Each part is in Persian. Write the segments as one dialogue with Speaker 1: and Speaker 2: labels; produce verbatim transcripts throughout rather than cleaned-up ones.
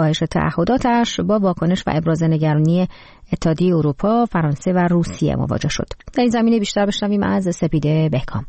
Speaker 1: کاهش تعهداتش با واکنش و ابراز نگرانی اتحادیه اروپا، فرانسه و روسیه مواجه شد. در این زمینه بیشتر بشنویم از سپیده بهکام.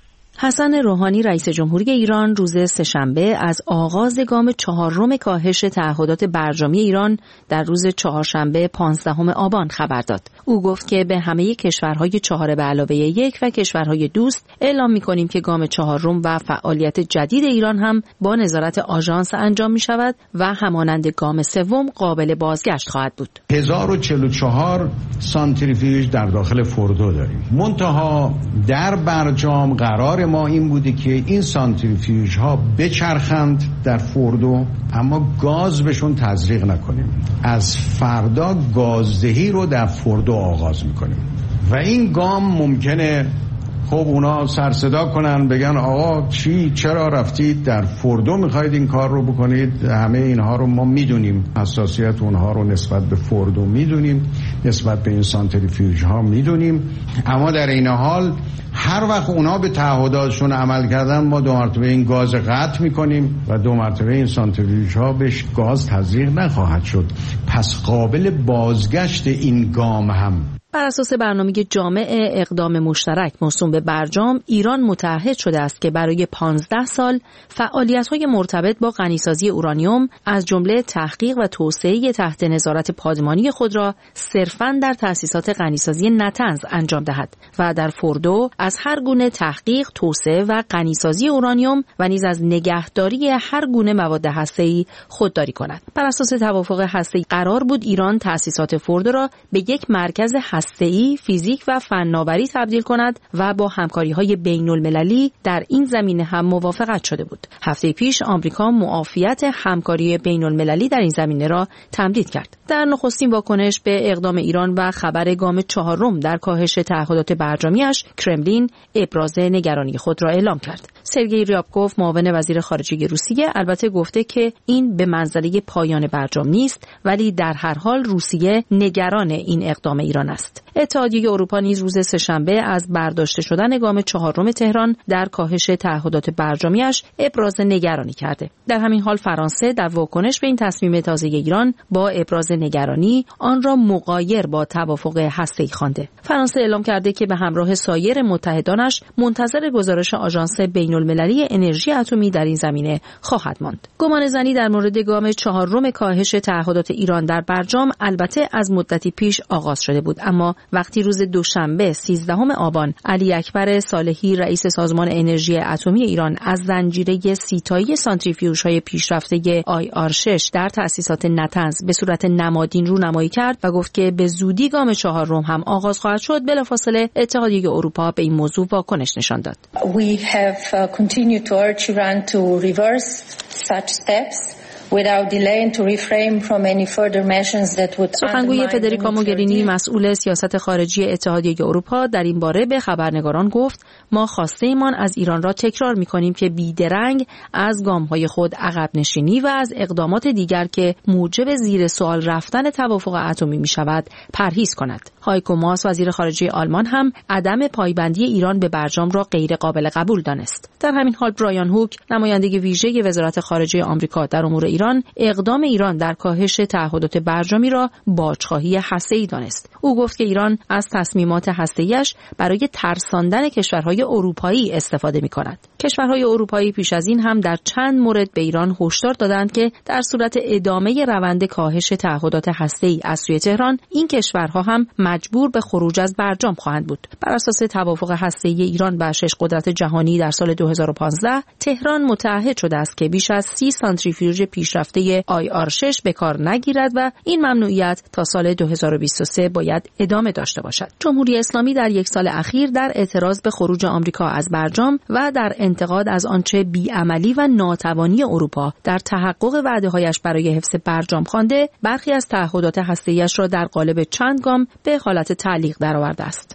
Speaker 2: حسن روحانی رئیس جمهوری ایران روز سه‌شنبه از آغاز گام چهارم کاهش تعهدات برجامی ایران در روز چهارشنبه پانزدهم آبان خبر داد. او گفت که به همه کشورهای چهار به علاوه یک و کشورهای دوست اعلام می‌کنیم که گام چهارم و فعالیت جدید ایران هم با نظارت آژانس انجام می‌شود و همانند گام سوم قابل بازگشت خواهد بود.
Speaker 3: هزار و چهل و چهار سانتریفیوژ در داخل فوردو داریم. منتها در برجام قرار ما این بوده که این سانتریفیوژ ها بچرخند در فوردو، اما گاز بهشون تزریق نکنیم. از فردا گازدهی رو در فوردو آغاز میکنیم و این گام ممکنه خب اونا سر صدا کنن، بگن آقا چی چرا رفتید در فوردو میخواید این کار رو بکنید؟ همه اینها رو ما میدونیم، حساسیت اونها رو نسبت به فوردو میدونیم، نسبت به این سانتریفیوژ ها میدونیم، اما در این حال هر وقت اونا به تعهداتشون عمل کردن ما دو مرتبه این گاز قطع میکنیم و دو مرتبه این سانتریفیوژ ها بهش گاز تزریق نخواهد شد. پس قابل بازگشت این گام هم
Speaker 2: بر اساس برنامه جامع اقدام مشترک موسوم به برجام، ایران متعهد شده است که برای پانزده سال فعالیت‌های مرتبط با غنیسازی اورانیوم از جمله تحقیق و توسعه تحت نظارت پادمانی خود را صرفاً در تأسیسات غنیسازی نطنز انجام دهد و در فوردو از هر گونه تحقیق، توسعه و غنیسازی اورانیوم و نیز از نگهداری هر گونه مواد هسته‌ای خودداری کند. بر اساس توافق هسته‌ای قرار بود ایران تأسیسات فوردو را به یک مرکز هسته‌ای، فیزیک و فناوری تبدیل کند و با همکاری‌های بین‌المللی در این زمینه هم موافقت شده بود. هفته پیش آمریکا معافیت همکاری بین‌المللی در این زمینه را تمدید کرد. در نخستین واکنش به اقدام ایران و خبر گام چهارم در کاهش تعهدات برجامیش، کرملین ابراز نگرانی خود را اعلام کرد. سرگئی ریابکوف معاون وزیر خارجه روسیه البته گفته که این به منزله پایان برجام نیست، ولی در هر حال روسیه نگران این اقدام ایران است. اتحادیه اروپا نیز روز سه‌شنبه از برداشته شدن گام چهارم تهران در کاهش تعهدات برجامیش ابراز نگرانی کرده. در همین حال فرانسه در واکنش به این تصمیم تازه ایران با ابراز نگرانی آن را مغایر با توافق هسته‌ای خوانده. فرانسه اعلام کرده که به همراه سایر متحدانش منتظر گزارش آژانس بین‌المللی انرژی اتمی در این زمینه خواهد ماند. گمانه‌زنی در مورد گام چهارم کاهش تعهدات ایران در برجام البته از مدتی پیش آغاز شده بود، اما وقتی روز دوشنبه سیزدهم آبان علی اکبر صالحی رئیس سازمان انرژی اتمی ایران از زنجیره سیتایی سانتریفیوژهای پیشرفته آی آر شش در تأسیسات نطنز به صورت نمادین رونمایی کرد و گفت که به زودی گام چهارم هم آغاز خواهد شد، بلافاصله اتحادیه اروپا به این موضوع واکنش نشان داد.
Speaker 4: We have continued to urge Iran to reverse such steps without delaying to refrain from any further measures that would
Speaker 2: سخنگوی فدریکا موگرینی مسئول سیاست خارجی اتحادیه اروپا در این باره به خبرنگاران گفت ما خواسته ایمان از ایران را تکرار می‌کنیم که بیدرنگ از گام‌های خود عقب نشینی و از اقدامات دیگر که موجب زیر سوال رفتن توافق اتمی می‌شود پرهیز کند. هایکو ماس وزیر خارجه آلمان هم عدم پایبندی ایران به برجام را غیر قابل قبول دانست. در همین حال برایان هوک نماینده ویژه وزارت خارجه آمریکا در امور ایران اقدام ایران در کاهش تعهدات برجامی را باجخواهی هسته‌ای دانست. او گفت که ایران از تصمیمات هسته‌ایش برای ترساندن کشورهای اروپایی استفاده می‌کند. کشورهای اروپایی پیش از این هم در چند مورد به ایران هشدار دادند که در صورت ادامه روند کاهش تعهدات هسته‌ای از سوی تهران این کشورها هم مجبور به خروج از برجام خواهند بود. بر اساس توافق هسته‌ای ایران با شش قدرت جهانی در سال دو هزار و پانزده تهران متعهد شده است که بیش از سی سانتریفیوژ پیشرفته آی آر شش به کار نگیرد و این ممنوعیت تا سال دو هزار و بیست و سه باید ادامه داشته باشد. جمهوری اسلامی در یک سال اخیر در اعتراض به خروج آمریکا از برجام و در انتقاد از آنچه بی‌عملی و ناتوانی اروپا در تحقق وعده‌هایش برای حفظ برجام خوانده، برخی از تعهدات هسته‌ایش را در قالب چند گام به حالت تعلیق درآورده است.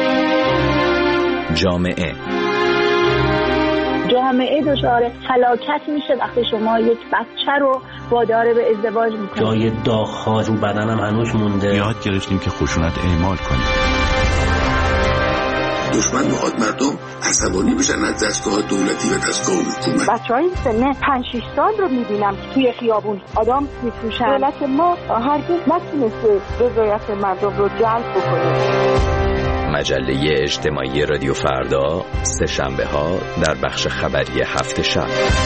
Speaker 5: جامعه
Speaker 6: جامعه دچار فلاکت میشه وقتی شما یک بچه رو وادار به ازدواج میکنید.
Speaker 7: جای داغ‌ها رو بدنم هنوز مونده.
Speaker 8: یاد گرفتیم که خشونت اعمال کنیم.
Speaker 5: دشمن میخواد مردم عصبانی بشن از دستگاه دولتی و دستگاه حکومت.
Speaker 6: بچهای سن پنج شش سال رو میبینم توی خیابون آدم میفروشن. دولت ما هرگز نتونسته رضایت مردم رو جلب بکنه.
Speaker 7: مجله اجتماعی رادیو فردا، سه شنبه ها در بخش خبری هفت شب.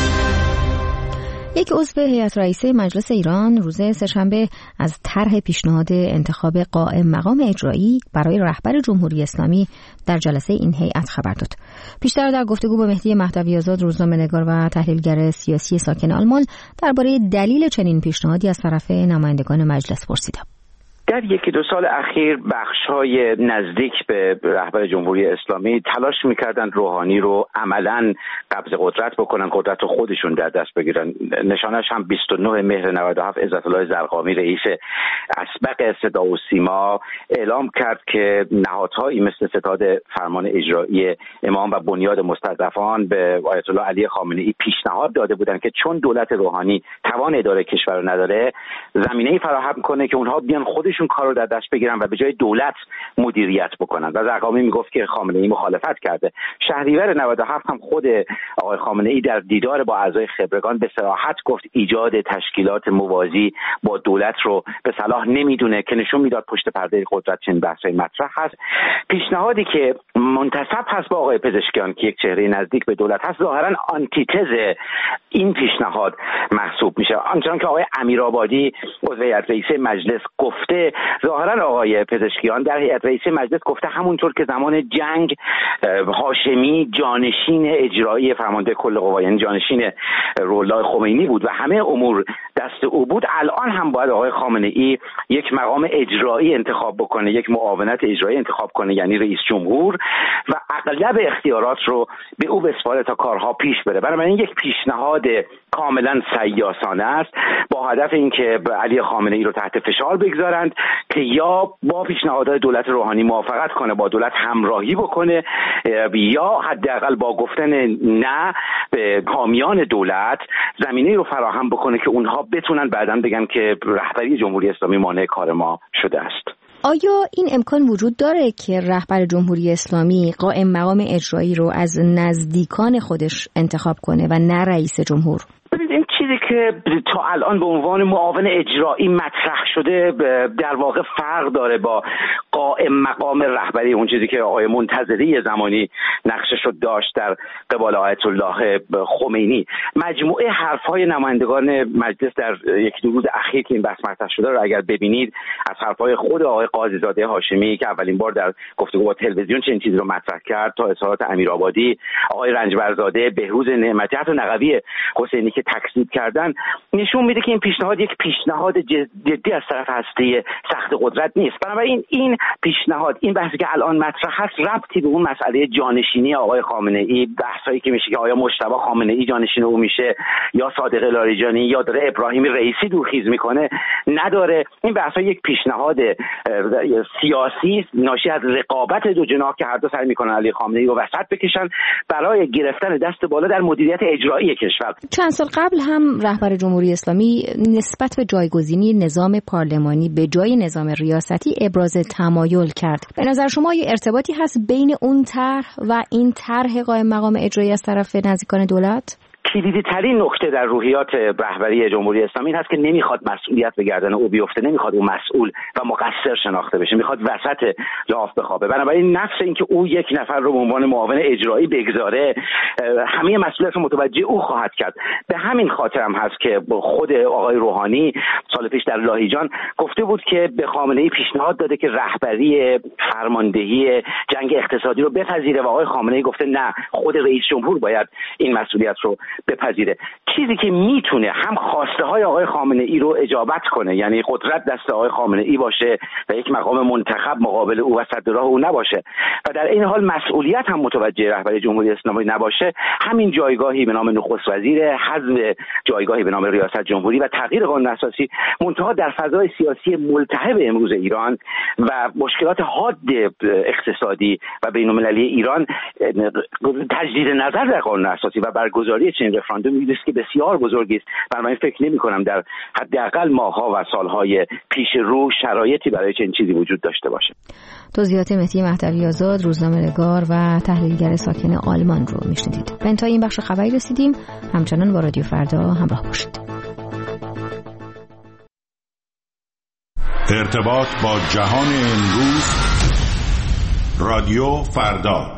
Speaker 1: یک عضو هیئت رئیسه مجلس ایران روز سه‌شنبه از طرح پیشنهاد انتخاب قائم مقام اجرایی برای رهبر جمهوری اسلامی در جلسه این هیئت خبر داد. پیشتر در گفتگو با مهدی مهدوی آزاد، روزنامه‌نگار و تحلیلگر سیاسی ساکن آلمان، درباره دلیل چنین پیشنهادی از طرف نمایندگان مجلس پرسیدم.
Speaker 8: در یکی دو سال اخیر بخش‌های نزدیک به رهبر جمهوری اسلامی تلاش می‌کردند روحانی رو عملاً قبض قدرت بکنن، قدرت رو خودشون در دست بگیرن. نشانش هم بیست و نه مهر نود و هفت عزت‌الله زرقامی رئیس اسبق صدا و سیما اعلام کرد که نهادهایی مثل ستاد فرمان اجرایی امام و بنیاد مستضعفان به آیت الله علی خامنه‌ای پیشنهاد داده بودند که چون دولت روحانی توان اداره کشور رو نداره، زمینه‌ای فراهم کنه که اونها بیان خودشون کار رو در دست بگیرن و به جای دولت مدیریت بکنن. و زرقامی میگفت که خامنه‌ای مخالفت کرده. شهریور نود و هفت هم خود آقای خامنه‌ای در دیدار با اعضای خبرگان به صراحت گفت ایجاد تشکیلات موازی با دولت رو به صلاح نمیدونه، که نشون میداد پشت پرده قدرت چنین بحثای مطرح هست. پیشنهادی که منتسب هست با آقای پزشکیان که یک چهره نزدیک به دولت هست، ظاهرا آنتیتز این پیشنهاد محسوب میشه. آنچنان که آقای امیرآبادی عضو هیئت رئیسه مجلس گفته، ظاهرا آقای پزشکیان در هیئت رئیسه مجلس گفته همونطور که زمان جنگ هاشمی جانشین اجرایی فرمانده کل قوا، یعنی جانشین روح‌الله خمینی بود و همه امور دست او بود، الان هم باید آقای خامنه‌ای یک مقام اجرایی انتخاب بکنه، یک معاونت اجرایی انتخاب کنه، یعنی رئیس جمهور، و اغلب اختیارات رو به او بسپاره تا کارها پیش بره. بنابراین یک پیشنهاد کاملا سیاسانه است با هدف اینکه علی خامنه‌ای رو تحت فشار بگذارند که یا با پیشنهادات دولت روحانی موافقت کنه، با دولت همراهی بکنه، یا حداقل با گفتن نه به حامیان دولت زمینه رو فراهم بکنه که اونها بتونن بعداً بگن که رهبری جمهوری اسلامی مانع کار ما شده است.
Speaker 1: آیا این امکان وجود داره که رهبر جمهوری اسلامی قائم مقام اجرایی رو از نزدیکان خودش انتخاب کنه و نه رئیس جمهور؟
Speaker 8: این چیزی که تا الان به عنوان معاون اجرایی مطرح شده در واقع فرق داره با قائم مقام رهبری، اون چیزی که آقای منتظری زمانی نقشش رو داشت در قبال آیت الله خمینی. مجموعه حرف‌های نمایندگان مجلس در یک دو روز اخیر که این بحث مطرح شده رو اگر ببینید، از حرف‌های خود آقای قاضی‌زاده هاشمی که اولین بار در گفتگو با تلویزیون چنین چیزی رو مطرح کرد، تا اظهارات امیرآبادی، آقای رنجبرزاده، بهروز نعمتی، حتی نقوی حسینی که تکذیب کردن، نشون میده که این پیشنهاد یک پیشنهاد جدی از طرف هسته سخت قدرت نیست. بنابراین این پیشنهاد، این بحثی که الان مطرح هست، ربطی به اون مسئله جانشینی آقای خامنه‌ای، بحثایی که میشه که آیا مجتبی خامنه‌ای جانشین او میشه یا صادق لاریجانی یا داره ابراهیم رئیسی دورخیز میکنه نداره. این بحثا یک پیشنهاد سیاسی ناشی از رقابت دو جناح که هر دو سعی میکنن علی خامنه‌ای رو وسط بکشن برای گرفتن دست بالا در مدیریت اجرایی کشور.
Speaker 1: چند سال قبل هم رهبر جمهوری اسلامی نسبت به جایگزینی نظام پارلمانی به جای نظام ریاستی ابراز تمایل کرد. به نظر شما یه ارتباطی هست بین اون طرح و این طرح قائم مقام اجرایی از طرف نزدیکان دولت؟
Speaker 8: کلیدی ترین نکته در روحیات رهبری جمهوری اسلامی این هست که نمیخواد مسئولیت به گردن او بیفته، نمیخواد او مسئول و مقصر شناخته بشه، میخواد وسط لاف بخوابه. بنابراین نفس این که او یک نفر رو به عنوان معاون اجرایی بگذاره، همه مسئولیت رو متوجه او خواهد کرد. به همین خاطر هم هست که خود آقای روحانی سال پیش در لاهیجان گفته بود که به خامنه‌ای پیشنهاد داده که رهبری فرماندهی جنگ اقتصادی رو بپذیره و آقای خامنه‌ای گفته نه، خود رئیس جمهور باید این مسئولیت رو بپذیره. چیزی که میتونه هم خواسته های آقای خامنه‌ای رو اجابت کنه، یعنی قدرت دست آقای خامنه‌ای باشه و یک مقام منتخب مقابل او و صد راه او نباشه، و در این حال مسئولیت هم متوجه رهبری جمهوری اسلامی نباشه، همین جایگاهی به نام نخست وزیر، حذف جایگاهی به نام ریاست جمهوری و تغییر قانون اساسی، منتها در فضای سیاسی ملتهب امروز ایران و مشکلات حاد اقتصادی و بین‌المللی ایران، تجدید نظر در قانون اساسی و برگزاری چنین رفراندومی است که بسیار بزرگی است. بنابراین فکر نمی‌کنم در حداقل ماه‌ها و سال‌های پیش رو شرایطی برای چنین چیزی وجود داشته باشه.
Speaker 1: توضیحات مهدی مهدوی آزاد، روزنامه‌نگار و تحلیلگر ساکن آلمان رو میشنیدید. به انتهای این بخش خبری رسیدیم. همچنان با رادیو فردا همراه باشید.
Speaker 9: ارتباط با جهان امروز، رادیو فردا.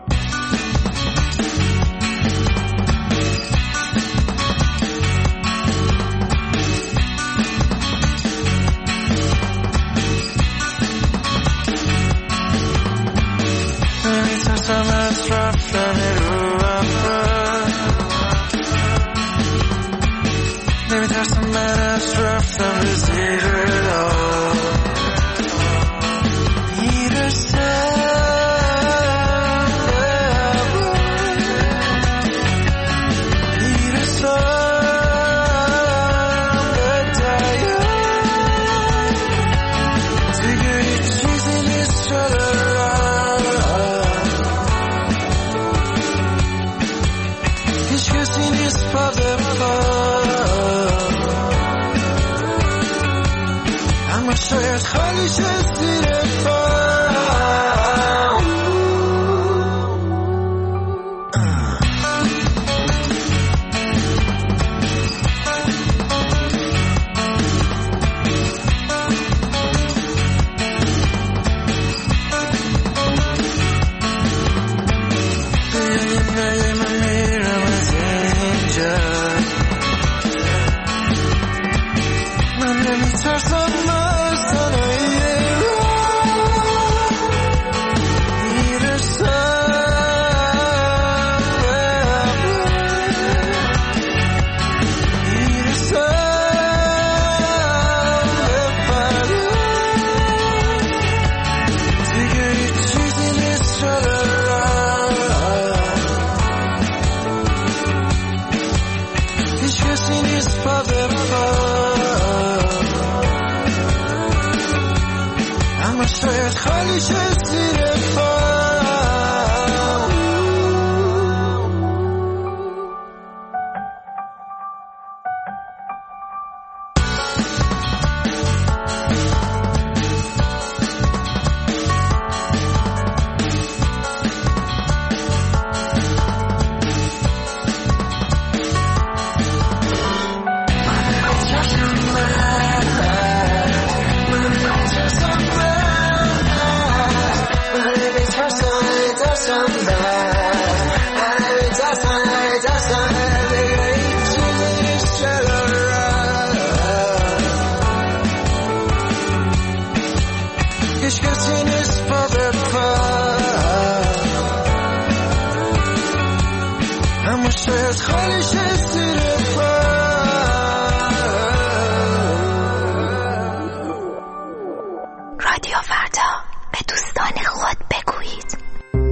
Speaker 1: رادیو فردا، به دوستان خود بگویید.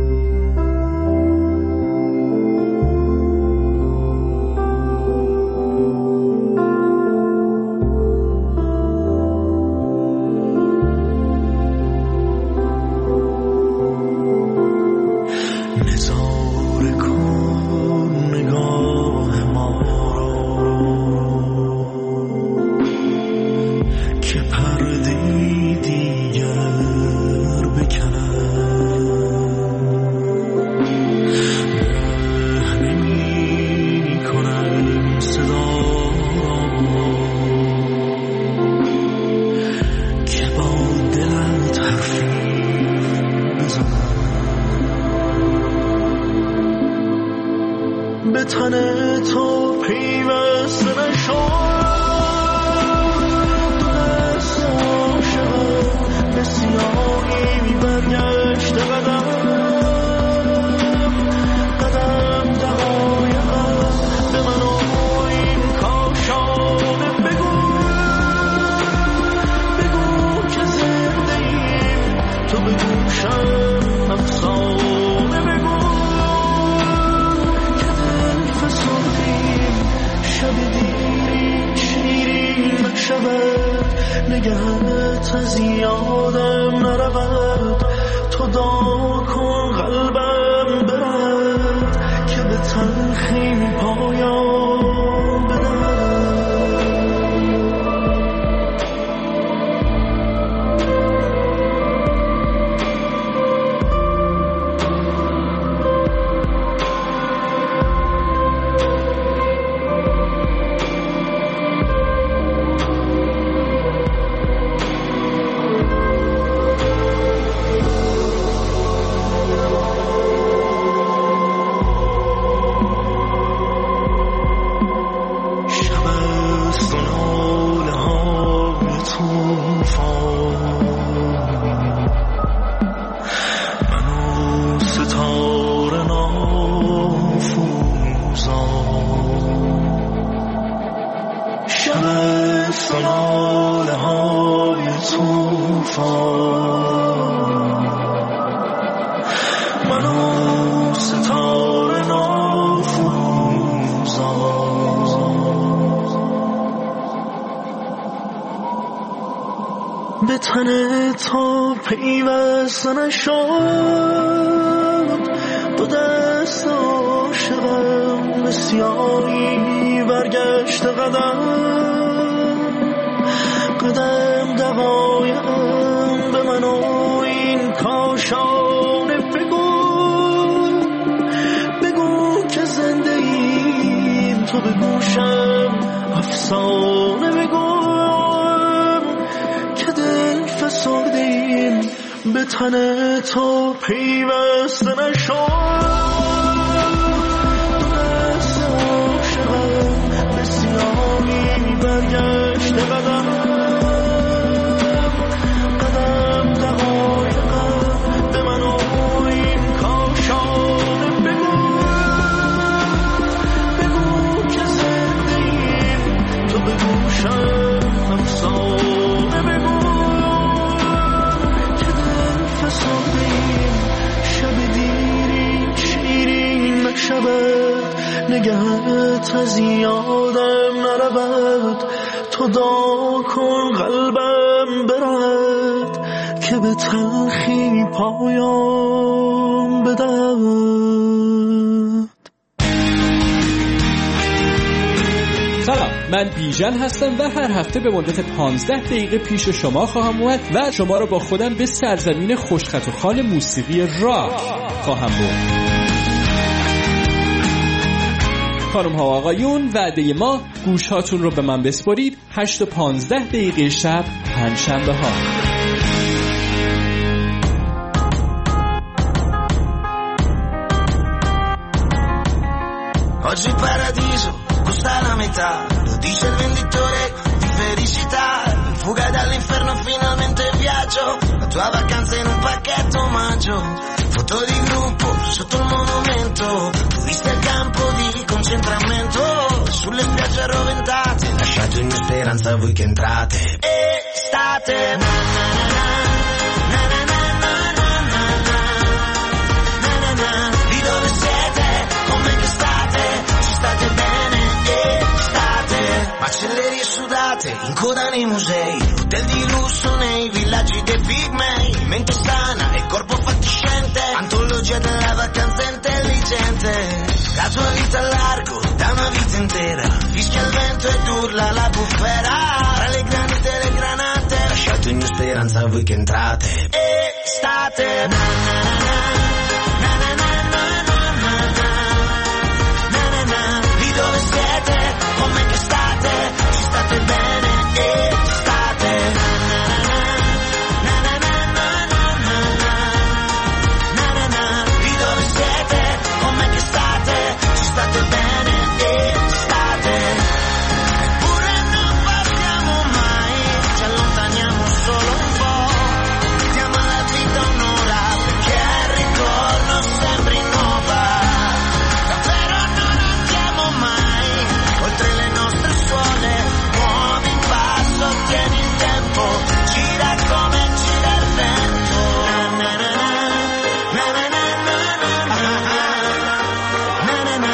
Speaker 10: به تن تو پیوسته نشد، تو دست عاشقم به سیاهی برگشت قدم قدم دقایقم به من و این کاشانه بگو بگو که زنده ایم، تو به گوشم افسانه بگو شب دیری شیرین نشود، نگهت از یادم نرود، تو دعا کن قلبم برد که به تلخی پایان بدهد. وفا منو ستاره نافروزا به تن تو پیوسته نشد با دست عاشقم به سیاهی برگشت قدم قدم دقایقم به من و این کاشانه بگو بگو که زنده ایم تو به گوشم افسانه بگو که دل فسرده ایم به تن تو پیوسته نشد دست عاشقم به سیاهی برگشت قدم قدم دقایقم به من و این کاشانه بگو بگو که زنده ایم تو به گوشم افسانه بگو که دل فسرده ایم شب دیرین شیرین نشود نگهت از یادم نرود تو دعا کن قلبم برد که به تلخی پایان بدهد.
Speaker 11: سلام، من بیژن هستم و هر هفته به مدت پانزده دقیقه پیش شما خواهم اومد و شما رو با خودم به سرزمین خوشخط و خال موسیقی راک خواهم برد. خانم ها و آقایون، وعده ما گوش هاتون رو به من بسپارید. هشت و پانزده دقیقه شب پنجشنبه ها.
Speaker 12: Oggi il paradiso costa la metà, lo dice il venditore di felicità. In fuga dall'inferno finalmente viaggio, la tua vacanza in un pacchetto omaggio. Foto di gruppo sotto il monumento, vista il campo di concentramento. Sulle spiagge arroventate, lasciate ogni speranza a voi che entrate. Estate, na na na na na na na na na na na. Di dove siete? Come che state? Ci state bene? Estate. Macellerie sudate, in coda nei musei, hotel di lusso nei villaggi dei pigmei. Mente sana e corpo fatiscente, antologia della vacanza intelligente. La tua vita a largo da una vita intera, fischia il vento ed urla la bufera. Tra le granite e le granate, lasciate ogni speranza a voi che entrate. Estate, na na na na na na na na na na na. Di dove siete? Come che state? Ci state bene? Estate, na na na na na na na na na na. Di dove siete? Come che state? Ci state bene? Estate. Eppure non partiamo mai, ci allontaniamo solo un po'. Diamo alla vita un'ora perché al ritorno sembri nuova. Davvero non andiamo mai oltre le nostre suole. Muovi il passo, tieni il tempo, gira come gira il vento. Na na na na na na na na na na na na.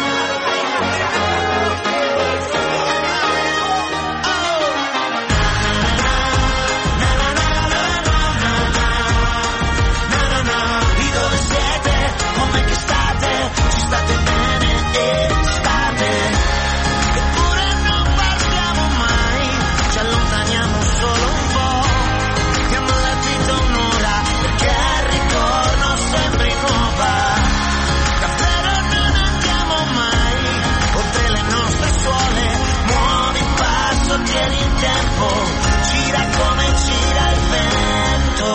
Speaker 12: Di dove siete? Come che state? Ci state bene? Estate. Eppure non partiamo mai, ci allontaniamo solo un po'. Diamo alla vita un'ora perché al ritorno sembri nuova. Davvero non andiamo mai oltre le nostre suole. Muovi il passo, tieni il tempo, gira come gira il vento.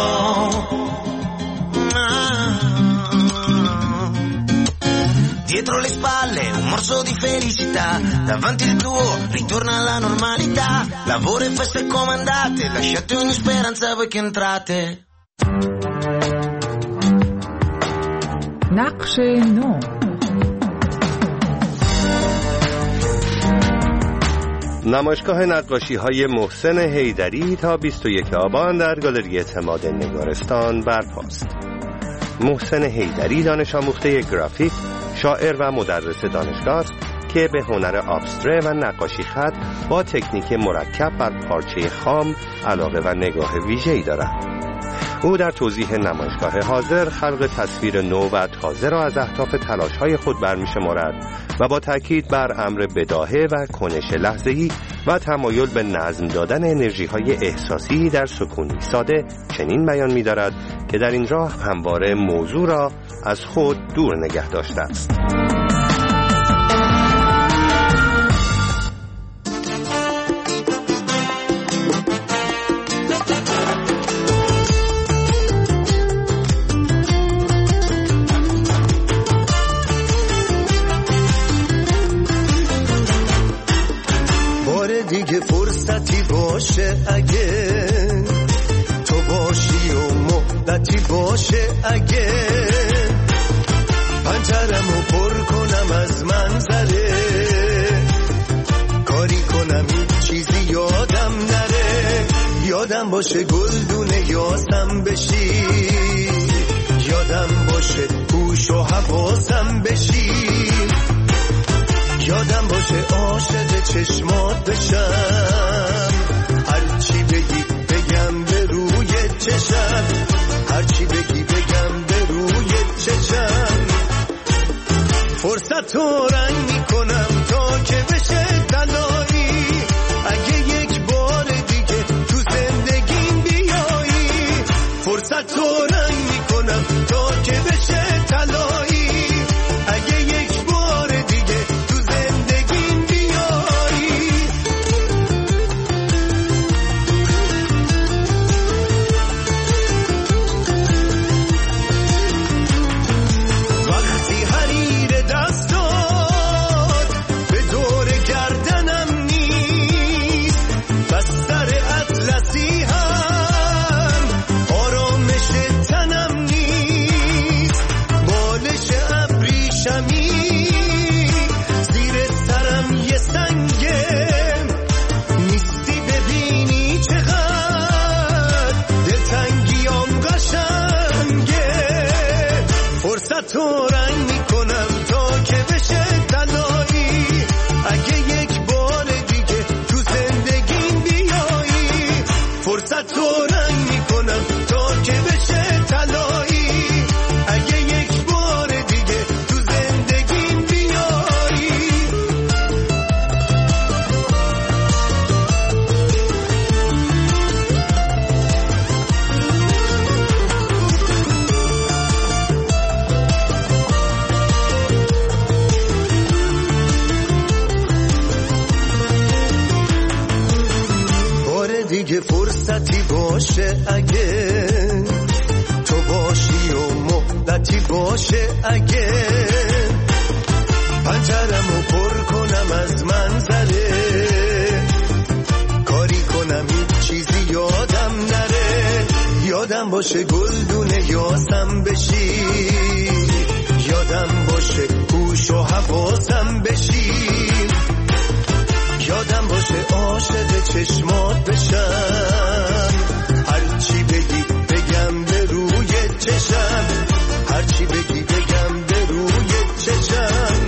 Speaker 12: Dietro le spalle un morso di felicità, davanti il tuo ritorna alla normalità. Lavoro e feste comandate, lasciate ogni speranza a voi che entrate.
Speaker 13: نقش نو نمایشگاه نقاشی‌های محسن حیدری تا بیست و یک آبان در گالری اعتماد نگارستان برپاست. محسن حیدری دانش آموخته گرافیک، شاعر و مدرس دانشگاه است که به هنر ابستره و نقاشی خط با تکنیک مرکب بر پارچه خام علاقه و نگاه ویژه‌ای دارد. او در توضیح نمایشگاه حاضر خلق تصویر نو و تازه را از اهداف تلاش‌های خود برمی‌شمارد و با تاکید بر امر بداهه و کنش لحظه‌ای و تمایل به نظم دادن انرژی‌های احساسی در سکونی ساده چنین بیان می‌دارد که در این راه همواره موضوع را از خود دور نگه داشته است.
Speaker 10: دیگه فرصتی باشه اگه تو باشی و مدتی باشه اگه پنجرمو پر کنم از منظره کاری کنم هیچ چیزی یادم نره یادم باشه گلدونه یاسم بشی یادم باشه هوش و حواسم بشی یادم باشه عاشق چشمات بشم هرچی بگی بگم به روی چشم هرچی بگی بگم به روی چشم فرصت رو رنگ میکنم تا که بشه تنهایی اگه یک بار دیگه تو زندگیم بیایی فرصت رو رنگ میکنم تا که بشه تنهایی اگه یک بار دیگه تو رنگ میکنم تا که بشه تنهایی اگه یک بار دیگه تو زندگیم بیایی فرصت تو رنگ میکنم تا که بشه تنهایی اگه یک بار دیگه تو زندگیم بیایی دیگه فرصتی باشه اگه تو باشی و مدتی باشه اگه پنجرمو پر کنم از منظره کاری کنم هیچ چیزی یادم نره یادم باشه گلدونه یاسم بشی یادم باشه هوش و حواسم بشی یادم باشه عاشق چشمات بشم هرچی بگی بگم به روی چشم هرچی بگی بگم به روی چشم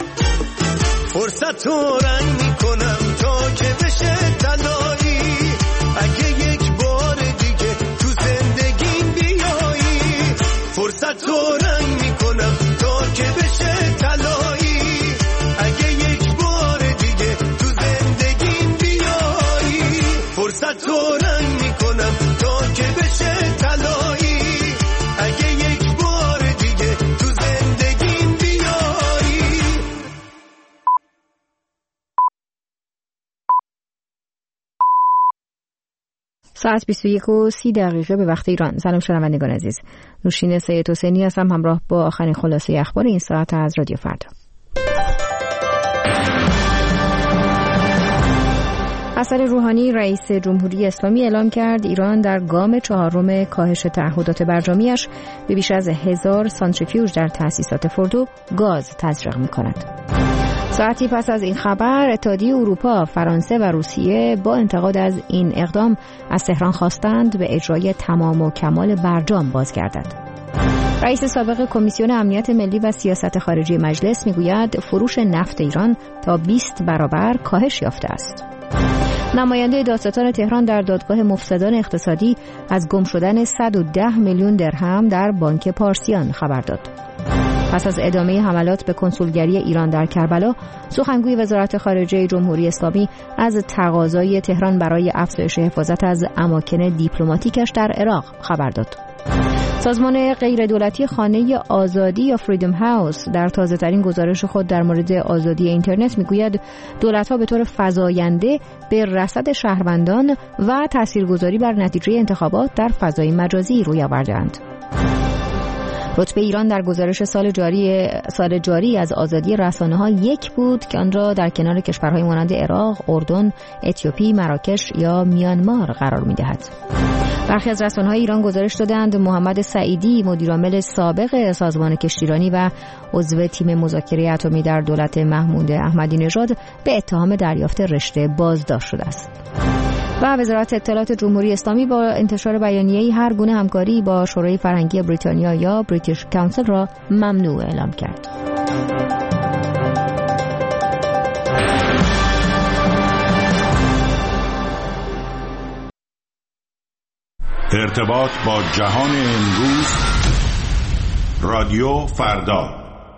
Speaker 10: فرصت رو رنگ میکنم تا که بشه تنهایی اگه یک بار دیگه تو زندگیم بیایی فرصت رو رنگ میکنم تا که بشه تنهایی اگه یک بار دیگه تو زندگیم بیایی فرصت رو رنگ میکنم تا که بشه تنهایی اگه یک بار دیگه تو زندگیم بیایی.
Speaker 1: ساعت بیست و یک و سی دقیقه به وقت ایران. سلام شنوندگان عزیز، نوشین سید حسینی هستم همراه با آخرین خلاصه اخبار این ساعت از رادیو فردا. حسن روحانی رئیس جمهوری اسلامی اعلام کرد ایران در گام چهارم کاهش تعهدات برجامیش به بیش از هزار سانتریفیوژ در تأسیسات فردو گاز تزریق می‌کند. ساعتی پس از این خبر اتحادیه اروپا، فرانسه و روسیه با انتقاد از این اقدام از تهران خواستند به اجرای تمام و کمال برجام بازگردد. رئیس سابق کمیسیون امنیت ملی و سیاست خارجی مجلس میگوید فروش نفت ایران تا بیست برابر کاهش یافته است. نماینده دادستان تهران در دادگاه مفسدان اقتصادی از گم شدن صد و ده میلیون درهم در بانک پارسیان خبر داد. پس از ادامه حملات به کنسولگری ایران در کربلا، سخنگوی وزارت خارجه جمهوری اسلامی از تقاضای تهران برای افزایش حفاظت از اماکن دیپلماتیکش در عراق خبر داد. سازمان غیردولتی خانه آزادی یا فریدم هاوس در تازه‌ترین گزارش خود در مورد آزادی اینترنت میگوید دولت‌ها به طور فزاینده به رصد شهروندان و تاثیرگذاری بر نتیجه انتخابات در فضای مجازی روی آورده‌اند. رتبه ایران در گزارش سال جاری سال جاری از آزادی رسانه‌ها یک بود که آن را در کنار کشورهای مانند عراق، اردن، اتیوپی، مراکش یا میانمار قرار می‌دهد. برخی از رسانه‌های ایران گزارش دادند محمد سعیدی، مدیرعامل سابق سازمان کشتیرانی و عضو تیم مذاکره اتمی در دولت محمود احمدی نژاد به اتهام دریافت رشوه بازداشت شده است. و وزارت اطلاعات جمهوری اسلامی با انتشار بیانیه‌ای هر گونه همکاری با شورای فرهنگی بریتانیا یا بریتیش کانسل را ممنوع اعلام کرد.
Speaker 9: ارتباط با جهان امروز، رادیو فردا.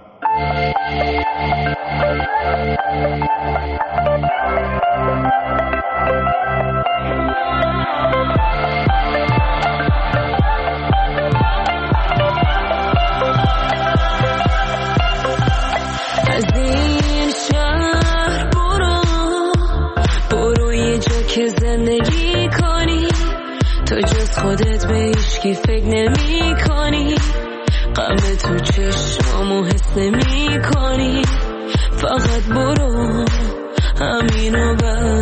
Speaker 14: از این شهر برو برو یه جا که زندگی کنی، تو جز خودت به هیچکی فکر نمی کنی، غم تو چشمامو حس نمی کنی، فقط برو همینو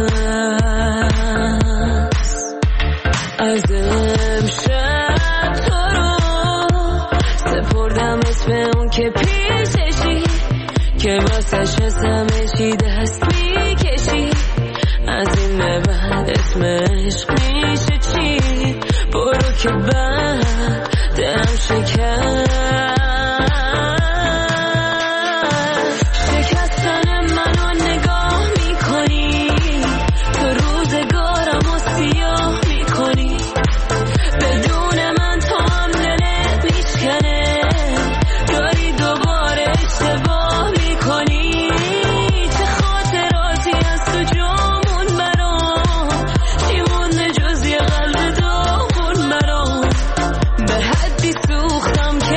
Speaker 14: بس. از امشب تو رو سپردم اسم اون که پیششی، که واسش از همه چی دست میکشی، از این به بعد اسم عشق میشه چی؟ برو که بعد دلم شکست. شکستن منو نگاه میکنی، تو روزگارم و سیاه میکنی، بدون من تو هم دلت میشکنه، داری دوباره اشتباه میکنی. چه خاطراتی از تو جامون برام، چی مونده جز یه قلب داغون برام، به حدی سوختم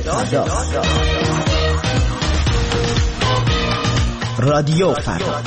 Speaker 15: رادیو فردا.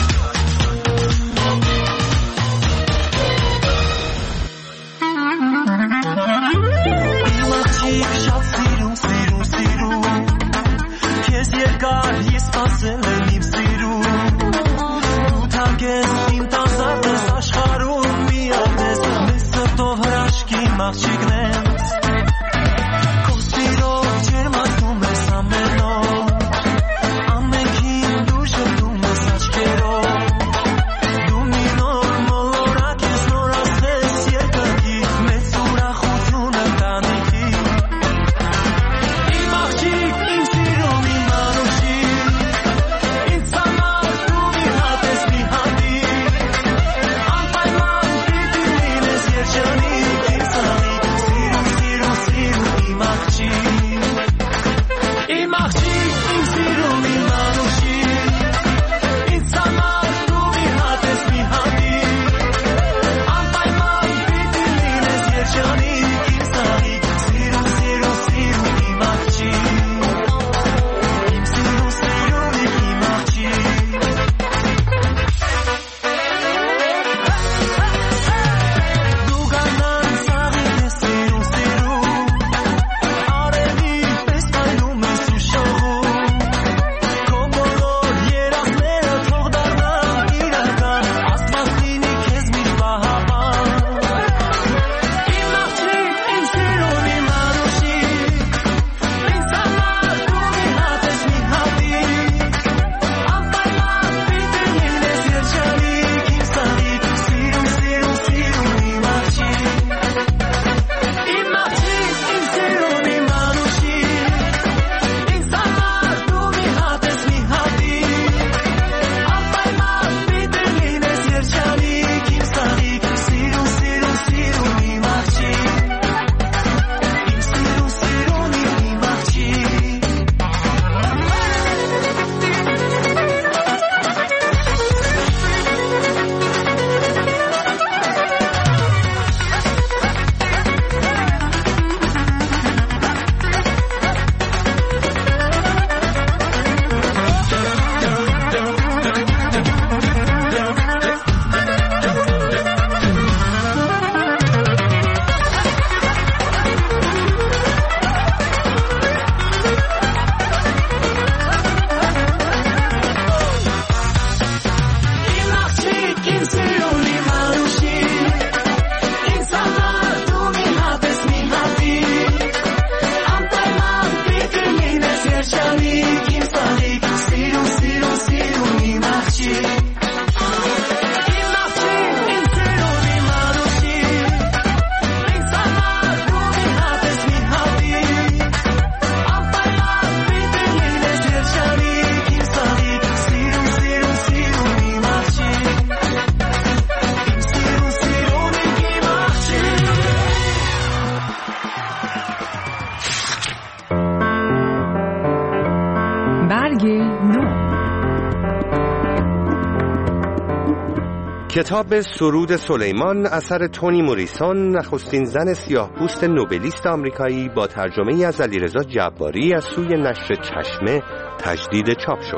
Speaker 13: کتاب سرود سلیمان اثر تونی موریسون، نخستین زن سیاه‌پوست نوبلیست آمریکایی، با ترجمه از علیرضا جباری از سوی نشر چشمه تجدید چاپ شد.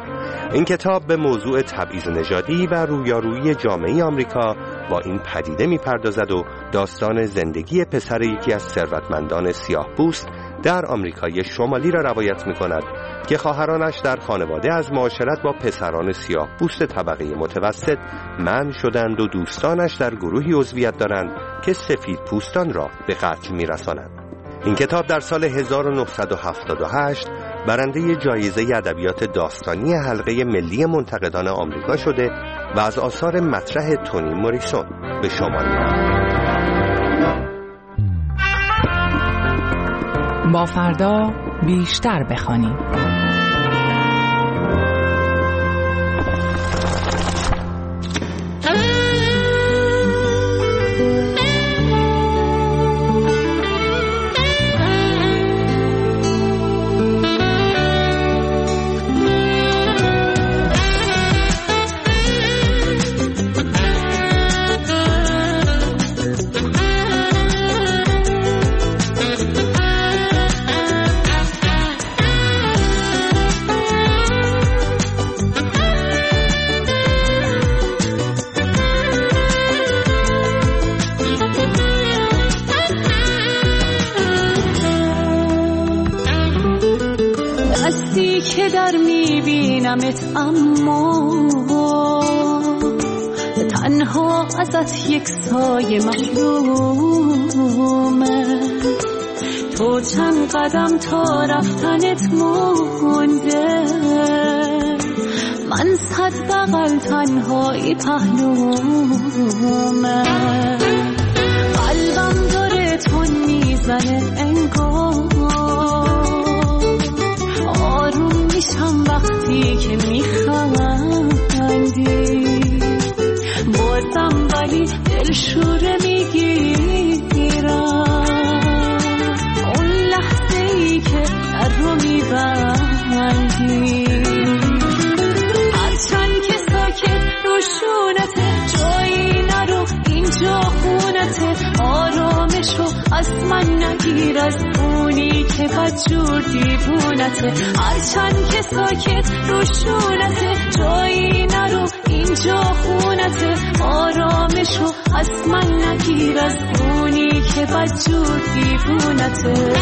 Speaker 13: این کتاب به موضوع تبعیض نژادی و رویارویی جامعه آمریکا با این پدیده می‌پردازد و داستان زندگی پسر یکی از ثروتمندان سیاه‌پوست در آمریکای شمالی را روایت می‌کند که خواهرانش در خانواده از معاشرت با پسران سیاه‌پوست طبقه متوسط منع شدند و دوستانش در گروهی عضویت دارند که سفید پوستان را به قتل می‌رسانند. این کتاب در سال هزار و نهصد و هفتاد و هشت برنده جایزه ادبیات داستانی حلقه ملی منتقدان آمریکا شده و از آثار مطرح تونی موریسون به شمار می‌رود.
Speaker 16: با فردا بیشتر بخوانیم.
Speaker 14: میبینمت اما تنها ازت یک سایه محرومه. تو چند قدم تا رفتنت مونده، من صد بغل تنهایی پهلومه. قلبم داره تون میزنه انگار، آروم میشم وقتی که میخندی، بازم ولی دلشوره میگیرم اون لحظه ای که در رو میبندی. هرچند که ساکت روشونته، جایی نرو اینجا خونته، آرامشو از من نگیر، از اونی که بدجور دیوونته. هرچند که ساکت روشونته، جایی نرو اینجا خونته، آرامشو از من نگیر، از اونی که بدجور دیوونته.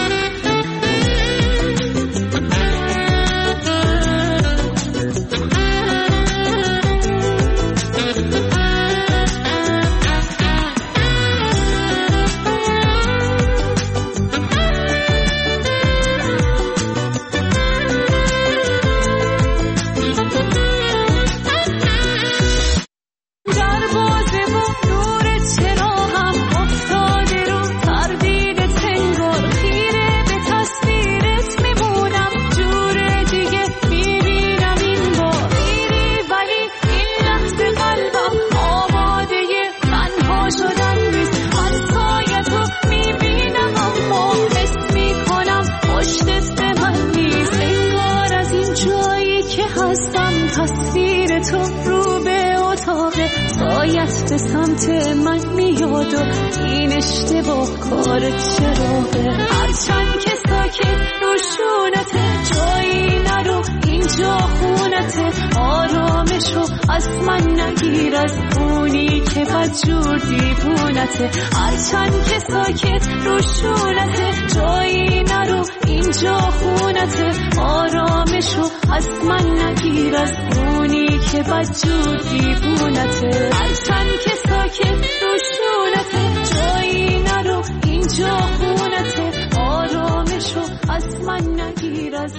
Speaker 17: به سمت من میاد و این اشتباه کار چراغه. هرچند که ساکت روشونته، جایی نرو اینجا خونته، آرامشو از من نگیر، از اونی که بدجور دیوونته. هرچند که ساکت روشونته، جایی نرو اینجا خونته، آرامشو از من نگیر، از اونی که بدجور دیوونته. هرچند که ساکت روشونته، جایی نرو اینجا خونته، آرامشو از من نگیر، از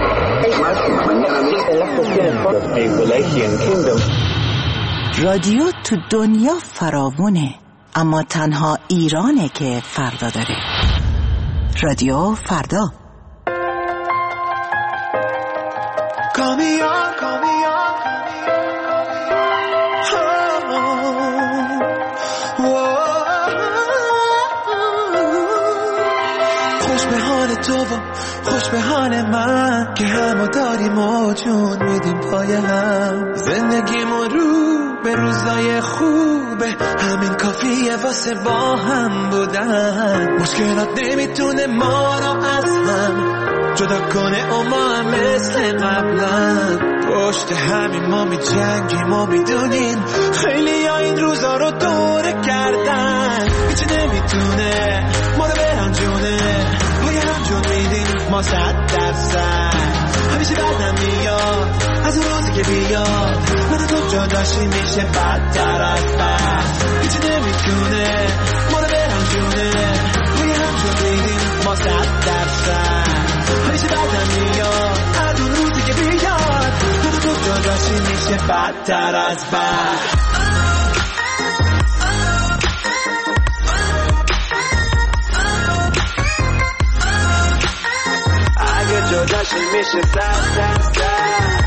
Speaker 15: رادیو تو دنیا فراوونه، اما تنها ایرانه که فردا داره. رادیو فردا.
Speaker 10: خوش به حال تو و خوش به حال من که همو داریم و جون میدیم پای هم. زندگیمون رو به روزای خوبه، همین کافیه واسه با هم بودن. مشکلات نمیتونه ما رو از هم جدا کنه و ما هم مثل قبلا پشت همین ما می جنگیم و میدونیم خیلی ها این روزا رو دوره کردن. هیچی نمیتونه ما رو برنجونه، پای هم جون میدیم ما صد درصد. همیشه بدم میاد از اون روزی که بیاد من تو جداشی میشه بدتر از بد. هیچی نمیتونه ما رو برنجونه، پای هم جون میدیم ما صد درصد. همیشه بدم میاد از اون روزی که بیاد من تو جداشی میشه بدتر از بد. جداشی میشه صد درصد.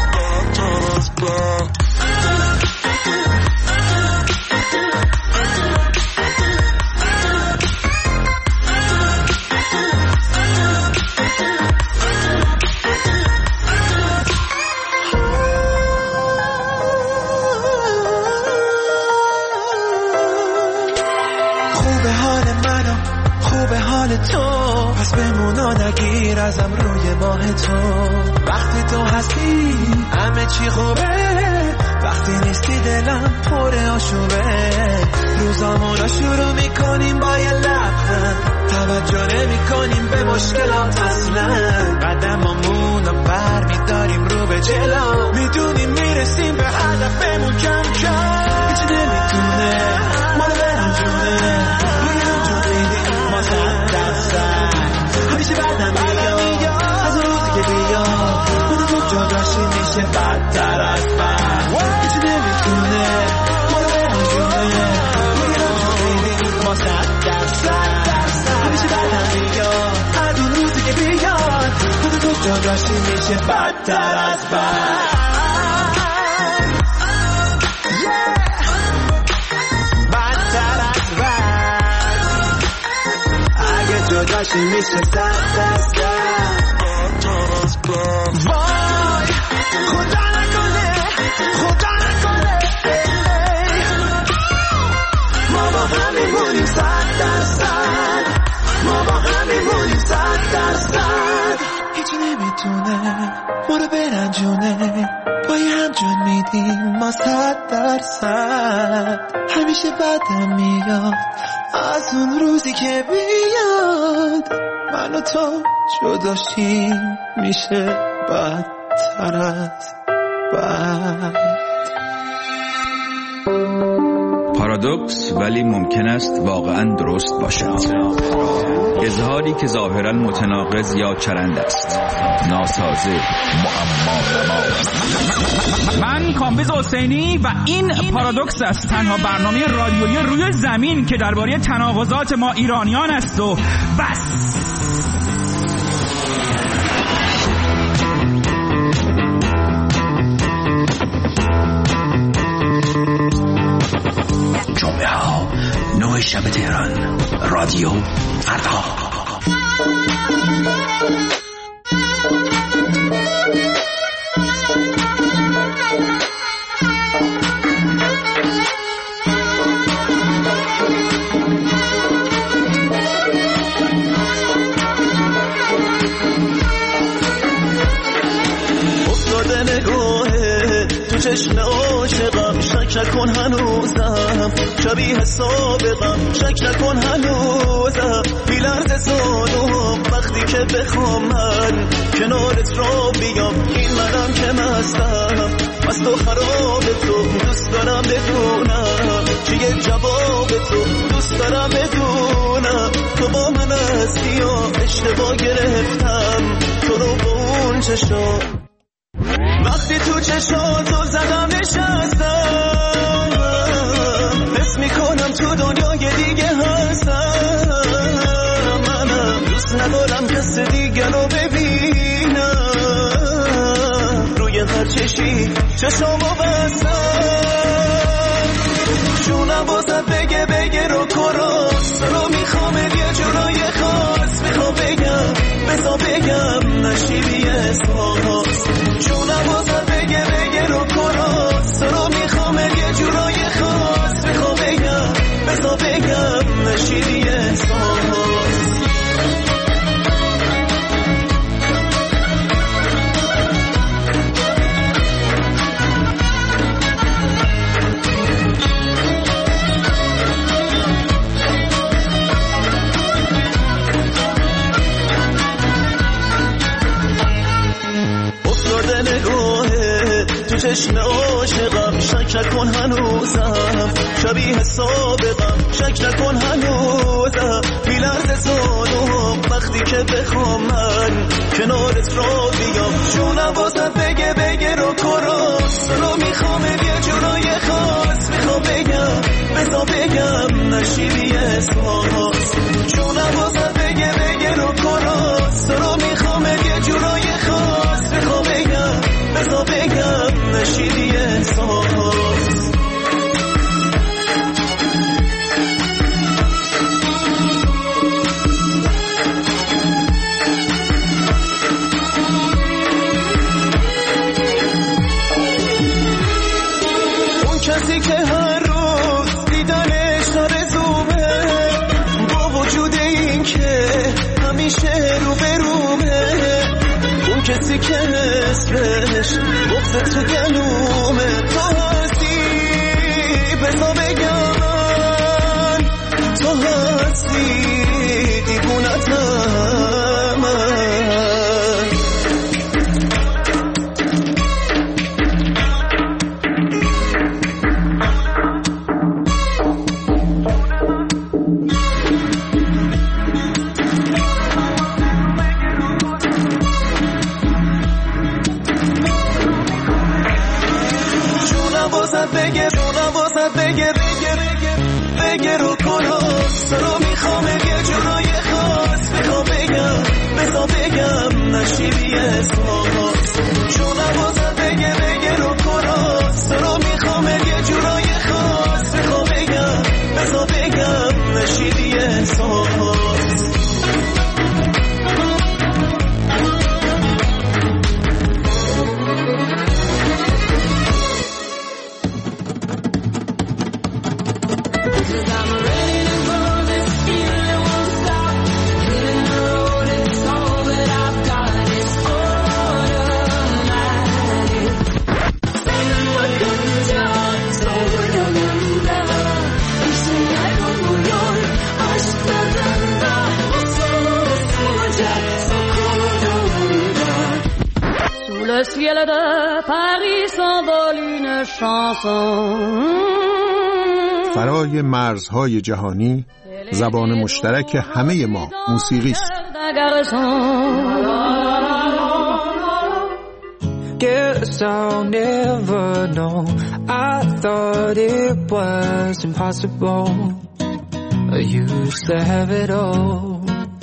Speaker 10: خوبه حال منو خوبه حال تو، پس بمونا نگیر ازم روی ماه تو. وقتی تو هستی همه چی خوبه، وقتی نیستی دلم پر آشوبه. روزامون رو شروع میکنیم با یه لبخند، توجه نمی کنیم به مشکلات اصلا، قدمامون رو بر میداریم رو به جلو، میدونیم میرسیم به هدفمون کم کم. هیچی نمیتونه ما رو برنجونه، روی هم جو بیدیم ما صد درصد، همیشه بعدم میاد از اون روزی که بیاد اون تو جداشی میشه بدتر از بد. هیچی نمیتونه ما رو برنجونه، روی هم جو بیدیم ما صد درصد، همیشه بعدم میاد از اون روزی که بیاد اون تو جداشی میشه بدتر از بد. جداشی میشه صد درصد. وای خدا نکنه خدا نکنه ما با هم میمونیم صد درصد، ما با هم میمونیم صد درصد. هیچی نمیتونه ما رو برنجونه، پای هم جون میدیم ما صد درصد، همیشه بدم میاد از اون روزی که بیاد من و تو جداشیم میشه بدتر از بد.
Speaker 18: پارادوکس ولی ممکن است واقعا درست باشد. اظهاری که ظاهرا متناقض یا چرند است، ناسازه، معما.
Speaker 19: من کامبیز حسینی و این پارادوکس است، تنها برنامه رادیویی روی زمین که درباره تناقضات ما ایرانیان است و بس.
Speaker 20: جمعه ها نوع شب تهران، رادیو فردا.
Speaker 10: افتاده نگاهه تو چشم عاشقم، شک نکن هنوزم شبیه سابقم، شک نکن هنوزم بیلرز زانوم وقتی که بخوام من کنارت را بیام، این منم که مستم از تو خراب تو دوست دارم بدونم چیه جواب تو، دوست دارم بدونم تو با من هستی یا اشتباه گرفتم تو رو با اون چشم، وقتی تو چشاتو زدم نشستم حس میکنم تو دنیای دیگه هستم، منم دوست ندارم کس دیگه رو ببینم، روی هر چشی چشامو بستم، جونم بازت بگه بگه رو کراس رو میخوام یه جورای خاص، میخوام بگم بزا بگم نشیدی احساس، جونم بازت بگه بگه رو کراس رو میخوام یه جورای خاص، میخوام بگم بزا بگم نشیدی احساس. چشم عاشقم شک نکن هنوزم شبیه سابقم، شک نکن هنوزم بیلرز زانوم وقتی که بخوام من کنارت را بیام، جونم واسه بگه بگه رو کراس رو میخوام یه جورای خاص، میخوام بگم بزا بگم نشیدی احساس، جونم واسه بگه بگه رو کراس رو میخوام یه جورای خاص، میخوام بگم بزا بگم نشیدی احساس. اون کسی که هر روز دیدنش آرزومه، با وجود این که همیشه رو به رومه، اون کسی که اسمش گفته تو گلومه، تو هستی بزا بگم راستی دیوونتم بگه جونم واسه بگه بگه بگه رو کناس رو میخوام یه جورای خاص بگو بگم بزا بگم نشیدی اسماس جونم واسه بگه بگه رو کناس رو میخوام یه جورای خاص بگو بگم بزا بگم نشیدی اسماس
Speaker 17: Le ciel de Paris s'envole une chanson.
Speaker 21: فرای مرزهای جهانی زبان مشترک همه ما موسیقی است.
Speaker 22: Guess I'll never know. I thought it was impossible. I used to have it all.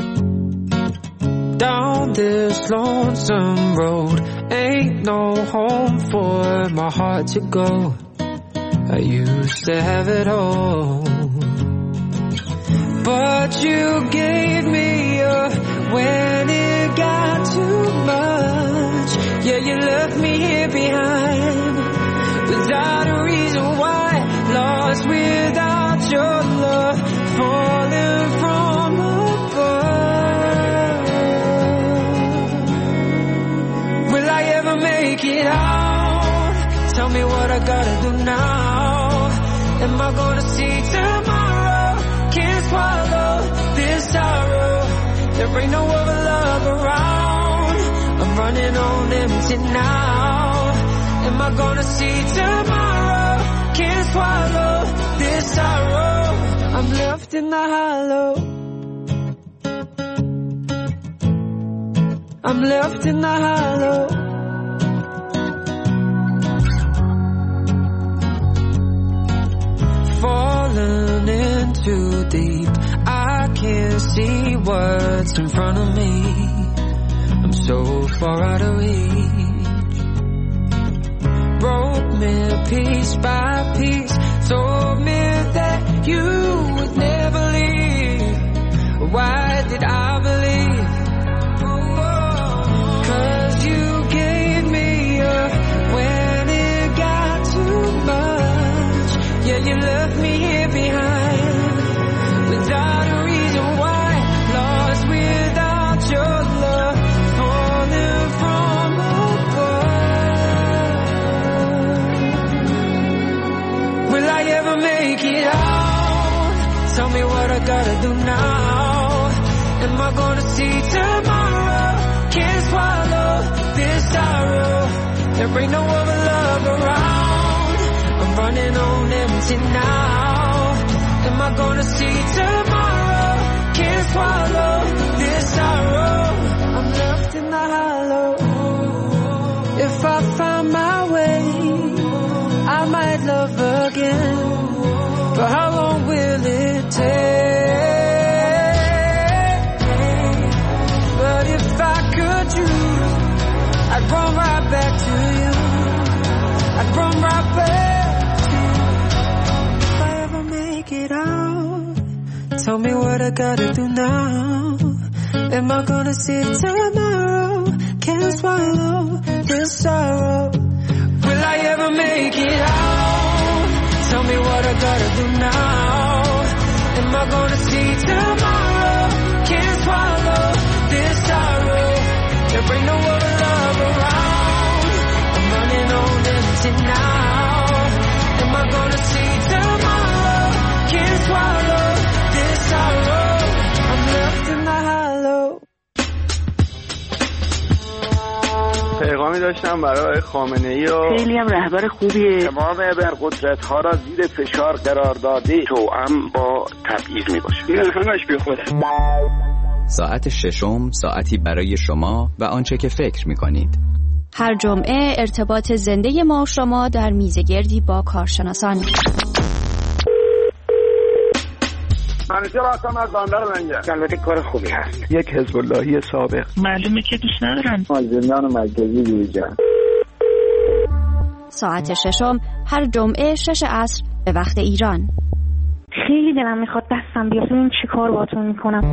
Speaker 22: Down this lonesome road, ain't no home for my heart to go. I used to have it all, but you gave me up when it got too much. Yeah, you left me here behind without a reason why, lost without your love, falling from above. Will I ever make it out? Tell me what I gotta do now. Am I gonna see tomorrow? Can't swallow this sorrow. There ain't no other love around. I'm running on empty now. Am I gonna see tomorrow? Can't swallow this sorrow. I'm left in the hollow. I'm left in the hollow. Falling in too deep, I can't see what's in front of me. I'm so far out of reach. Broke me piece by piece, told me that you would never leave. Why did I believe? Cause you gave me up when it got too much. Yeah, you left me here behind without a reason why, lost without your love, falling from above. Will I ever make it out? Tell me what I gotta do now. Am I gonna see tomorrow? Can't swallow this sorrow. There ain't no other love around. I'm running on empty now. Am I gonna see tomorrow? Can't swallow this sorrow. I'm left in the hollow. If I find my way, I might love again. But how long will it take? But if I could choose, I'd run right back to you. I'd run right back to you. If I ever make it out, tell me what I gotta do now. Am I gonna see tomorrow? Can't swallow this sorrow. Will I ever make it out? Tell me what I gotta do now. Am I gonna see tomorrow? Can't swallow this sorrow. There ain't no other love around. I'm running on empty now. Am I gonna see tomorrow? Can't swallow this sorrow.
Speaker 3: داشتم برای خامنه‌ای و
Speaker 6: خیلی هم رهبر خوبیه.
Speaker 3: تمام ابرقدرت‌ها را زیر فشار قرار داده، توأم با تبعیض میباشه. این همش بی خوده.
Speaker 7: ساعت ششم ساعتی برای شما و آنچه که فکر می‌کنید.
Speaker 4: هر جمعه ارتباط زنده ما و شما در میزگردی با کارشناسان.
Speaker 3: منیجر هستم از بندر منجر. البته کار خوبی هست. یک حزب اللهی سابق.
Speaker 6: معلومه که دوست ندارن.
Speaker 3: زندان مرکزی جویجان.
Speaker 4: ساعت ششم هر جمعه شش عصر به وقت ایران.
Speaker 6: خیلی دلم میخواد دستم بیاد ببین چی کار باهاتون میکنم.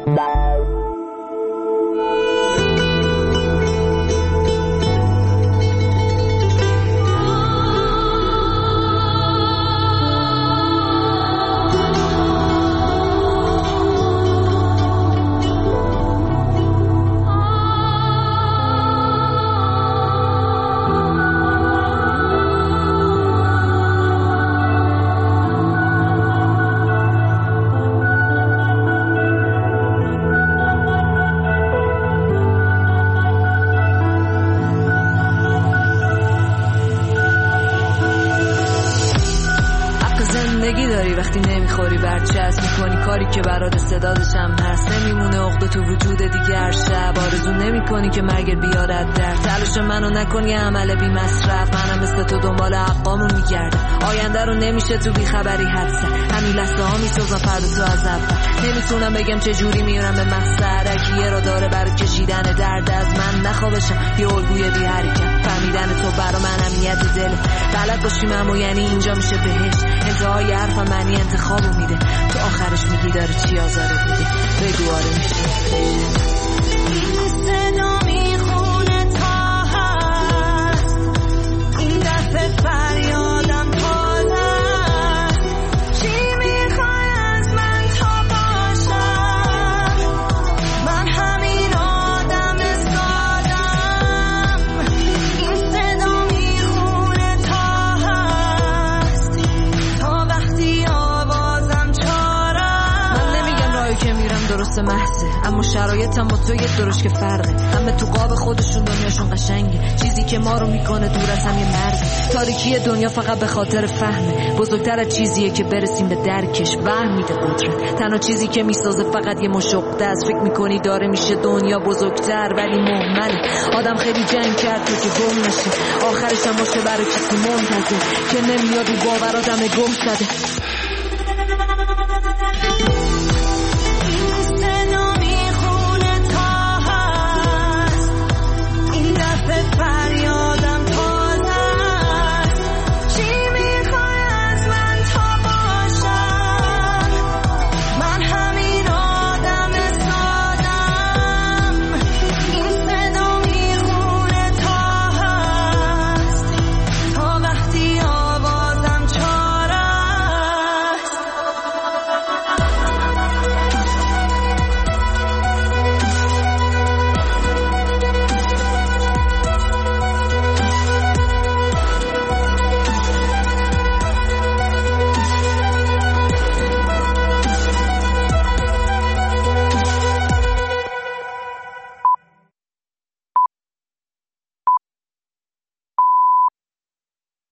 Speaker 23: وقتی نمیخوری برچسب میکنی کاری که برات استعدادش هم هست، نمیمونه عقده تو وجود دیگه هر شب آرزو نمیکنی که مرگ بیارد در تلاش منو نکنی عمل بی مصرف. منم مثل تو دنبال حقامو میگردم، آینده رو نمیشه تو بیخبری حدس. همین لحظه ها میسازم فردا تو از اول، نمیتونم بگم چه جوری میرم به مقصد. کیه را داره برای کشیدن درد از من نخوابشم یه الگوی بی حرکت. فهمیدن تو برا من امنیت دل، بلد باشیم اما یعنی اینجا میشه بهش. انتهای حرفم معنی انتخابو میده، تو آخرش میگی داره چی آزارت میده. بگو آره میشه.
Speaker 22: صدا میخونه تا هست، این دفعه فریادم تازه. چی میخوای از من تا باشم؟ من همین آدم سادم. این صدا میخونه تا هست، تا وقتی آوازم چارم.
Speaker 23: من نمیگم راهی که میرم درست محضه، اما شرایطم با تو یه درش که فرقه. همه تو قاب خودشون دنیاشون قشنگه، چیزی که ما رو میکنه دور از هم یه مرزه. تاریکی دنیا فقط به خاطر فهمه، بزرگتر از چیزیه که برسیم به درکش. وهم میده قدرت، تنها چیزی که میسازه فقط یه مشقه است. فکر میکنی داره میشه دنیا بزرگتر ولی مهمله. آدم خیلی جنگ کرد تو که گم نشه، آخرش هم باشه برای کسی منتظر که نمیاد و باور آدم گم زده.